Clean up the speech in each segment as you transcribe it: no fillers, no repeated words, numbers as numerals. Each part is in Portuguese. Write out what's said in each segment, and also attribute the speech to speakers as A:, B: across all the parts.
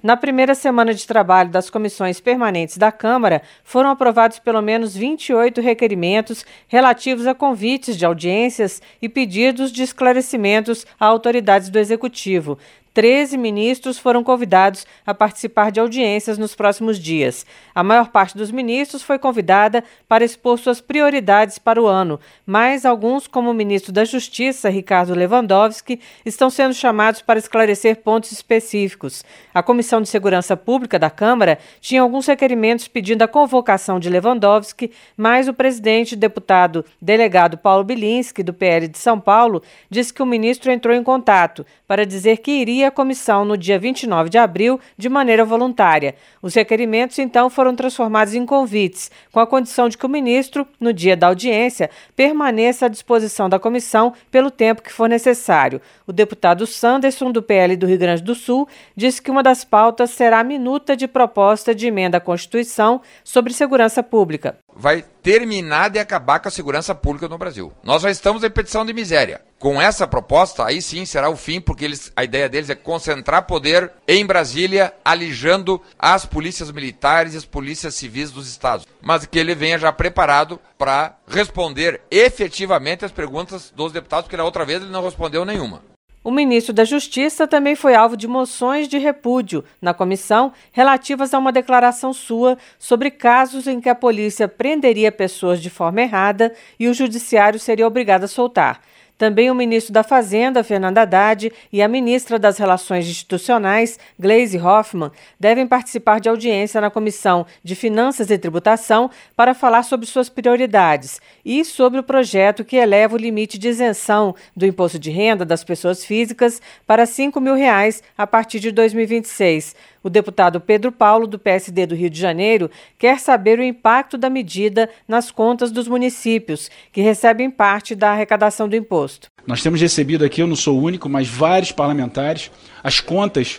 A: Na primeira semana de trabalho das comissões permanentes da Câmara, foram aprovados pelo menos 28 requerimentos relativos a convites de audiências e pedidos de esclarecimentos a autoridades do Executivo. 13 ministros foram convidados a participar de audiências nos próximos dias. A maior parte dos ministros foi convidada para expor suas prioridades para o ano, mas alguns, como o ministro da Justiça, Ricardo Lewandowski, estão sendo chamados para esclarecer pontos específicos. A Comissão de Segurança Pública da Câmara tinha alguns requerimentos pedindo a convocação de Lewandowski, mas o presidente, deputado delegado Paulo Bilinski, do PL de São Paulo, disse que o ministro entrou em contato para dizer que iria à comissão no dia 29 de abril de maneira voluntária. Os requerimentos, então, foram transformados em convites, com a condição de que o ministro, no dia da audiência, permaneça à disposição da comissão pelo tempo que for necessário. O deputado Sanderson, do PL do Rio Grande do Sul, disse que uma das pautas será a minuta de proposta de emenda à Constituição sobre segurança pública.
B: Vai terminar de acabar com a segurança pública no Brasil. Nós já estamos em petição de miséria. Com essa proposta, aí sim será o fim, porque a ideia deles é concentrar poder em Brasília, alijando as polícias militares e as polícias civis dos estados. Mas que ele venha já preparado para responder efetivamente as perguntas dos deputados, porque na outra vez ele não respondeu nenhuma.
A: O ministro da Justiça também foi alvo de moções de repúdio na comissão relativas a uma declaração sua sobre casos em que a polícia prenderia pessoas de forma errada e o judiciário seria obrigado a soltar. Também o ministro da Fazenda, Fernando Haddad, e a ministra das Relações Institucionais, Gleisi Hoffmann, devem participar de audiência na Comissão de Finanças e Tributação para falar sobre suas prioridades e sobre o projeto que eleva o limite de isenção do imposto de renda das pessoas físicas para R$ 5.000 a partir de 2026. O deputado Pedro Paulo, do PSD do Rio de Janeiro, quer saber o impacto da medida nas contas dos municípios, que recebem parte da arrecadação do imposto.
C: Nós temos recebido aqui, eu não sou o único, mas vários parlamentares, as contas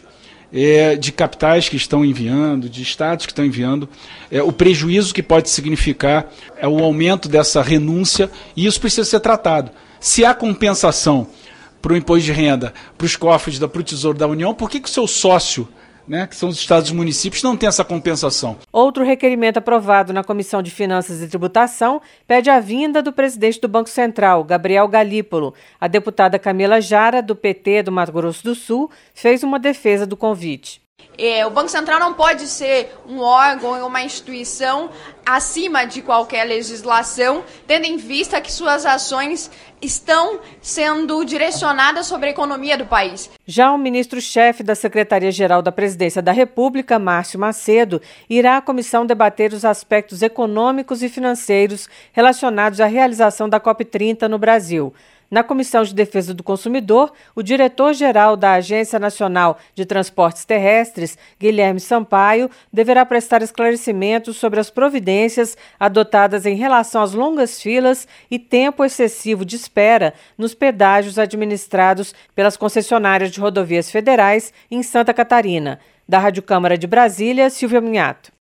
C: de capitais que estão enviando, de estados que estão enviando, o prejuízo que pode significar o aumento dessa renúncia, e isso precisa ser tratado. Se há compensação para o imposto de renda, para os cofres, para o Tesouro da União, por que o seu sócio, que são os estados e municípios, não tem essa compensação?
A: Outro requerimento aprovado na Comissão de Finanças e Tributação pede a vinda do presidente do Banco Central, Gabriel Galípolo. A deputada Camila Jara, do PT do Mato Grosso do Sul, fez uma defesa do convite.
D: O Banco Central não pode ser um órgão ou uma instituição acima de qualquer legislação, tendo em vista que suas ações estão sendo direcionadas sobre a economia do país.
A: Já o ministro-chefe da Secretaria-Geral da Presidência da República, Márcio Macedo, irá à comissão debater os aspectos econômicos e financeiros relacionados à realização da COP30 no Brasil. Na Comissão de Defesa do Consumidor, o diretor-geral da Agência Nacional de Transportes Terrestres, Guilherme Sampaio, deverá prestar esclarecimentos sobre as providências adotadas em relação às longas filas e tempo excessivo de espera nos pedágios administrados pelas concessionárias de rodovias federais em Santa Catarina. Da Rádio Câmara de Brasília, Silvia Minhato.